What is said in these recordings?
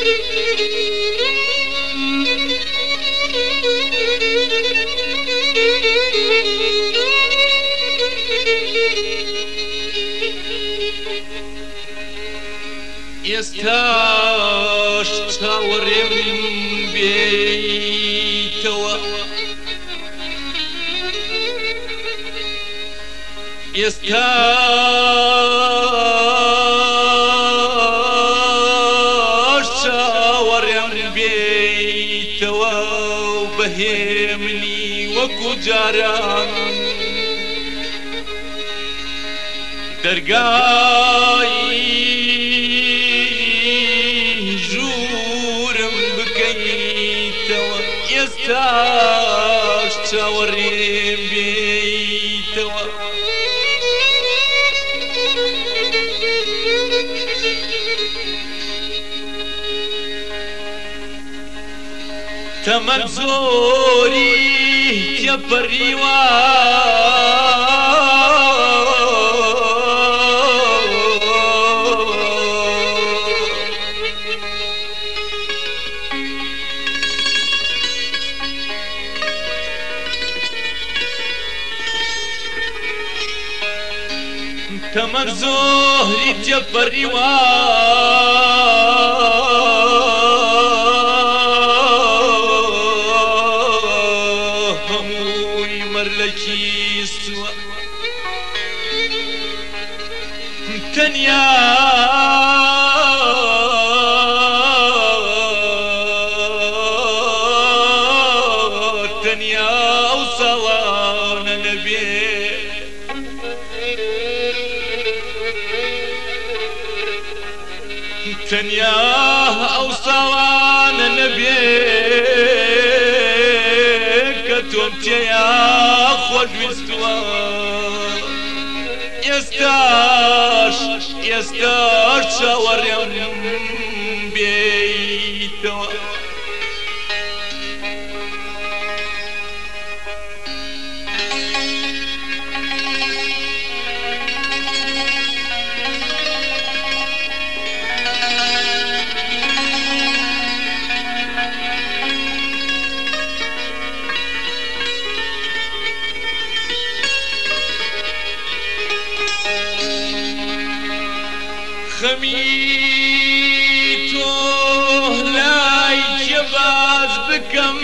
ئێستاش چاوەڕێم بێیتەوە ئێستاش چاوەڕێم بێیتەوە و بەهێمنی وەکو جاران دەرگای ژوورم بکەیتەوە ئێستاش چاوەڕێم بێیتەوە تەمەن زۆری تێپەڕیوە تەمەن زۆری تێپەڕیوە هەمووی مەرلەکیستوە تەنیا ئەو ساڵانە نەبێ تەنیا ئەو ساڵانە نەبێ کە تۆم تێیا خۆشویستووە ئێستاش چاوەڕێم بێیتەوە خەمی تۆ لای کێ باز بکەم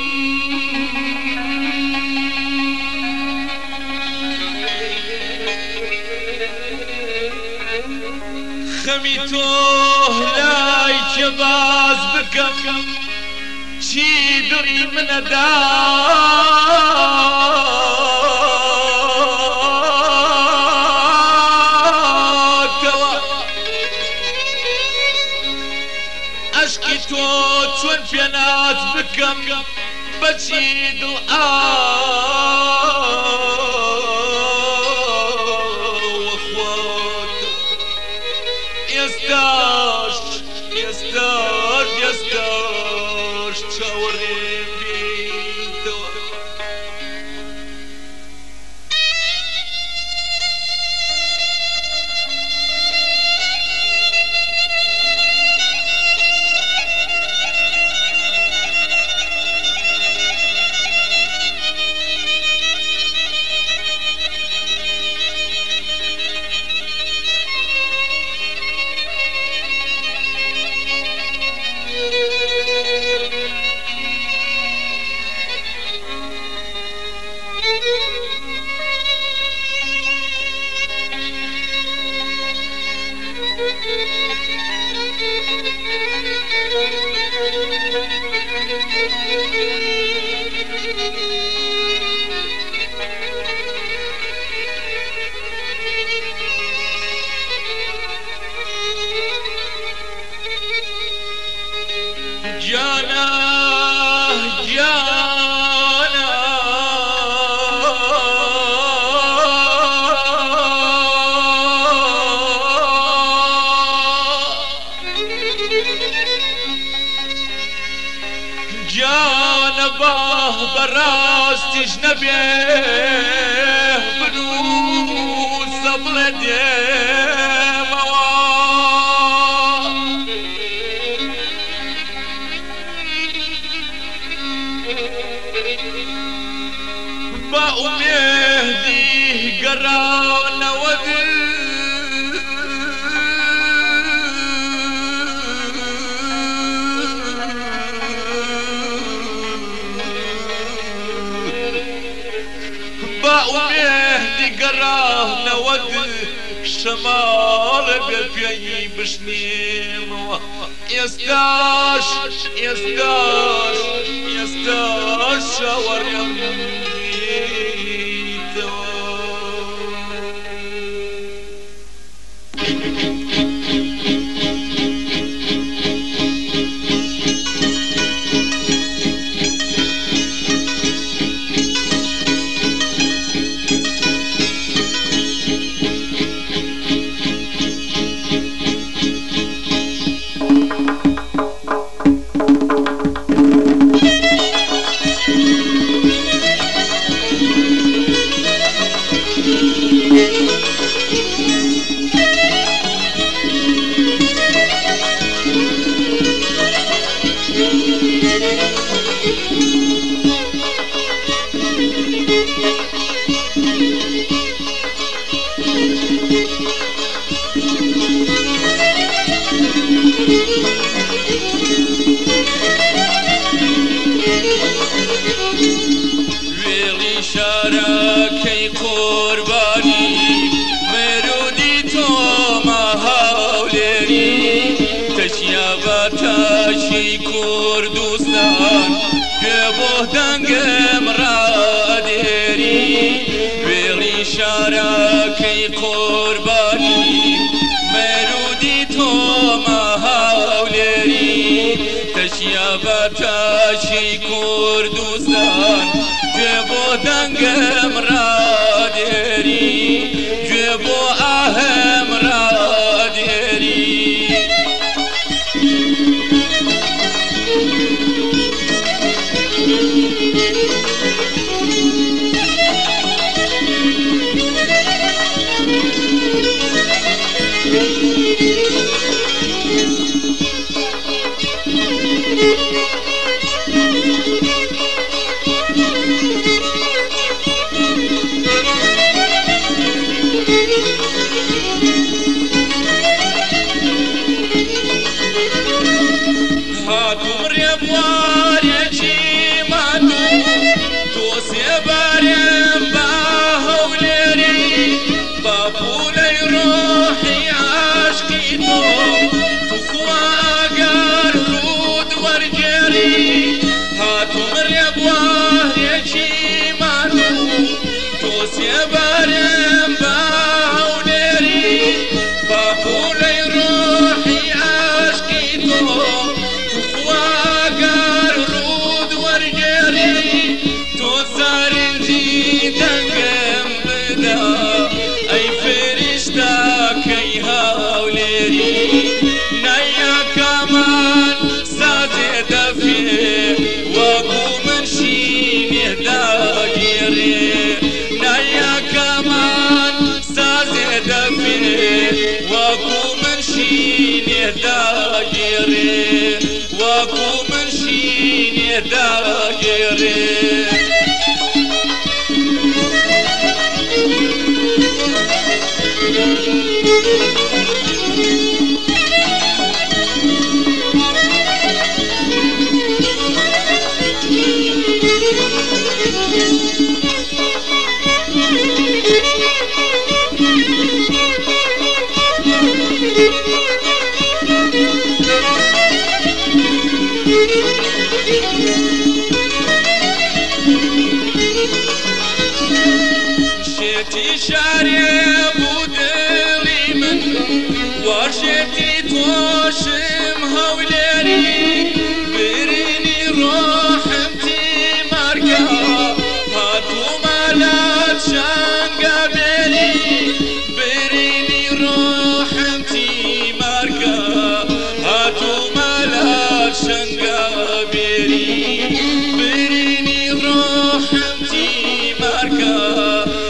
خەمی تۆ لای کێ باز بکەم چی دڵی منەدا عشقی تۆ چۆن پێناز بکەم بەچی دڵ ئاوەخۆت ئێستاش چاوەڕێم بێیتەوە جانا جانا جانا باه براستش نبيه بنو صبر ديه ومهدي قرانا ودل ومهدي قرانا ودل شمال بيبي بشنيم يستاش يستاش يستاش شاور يميت شاركي قرباني مرودي توما هاوليري تشيابا تشي كردستان جبوه دنگم راديري ويلي شاركي قرباني مرودي توما هاوليري تشيابا تشي كردستان جبو دنگم را دیری جبو اهم را دیری وكو من شين دايري شاري بودلي من وشتي توشم هوليري بريني روحمتي ماركا هاتو مالات شانقا بيلي بريني روحمتي ماركا هاتو مالات شانقا بيلي بريني روحمتي ماركا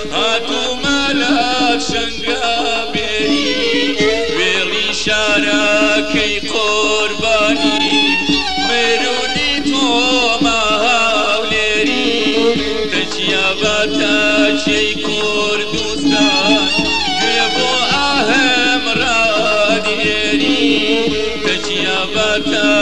شنگابری ویلی شارکی قربانی مرونی تو ما هاولری تجیابات هەتا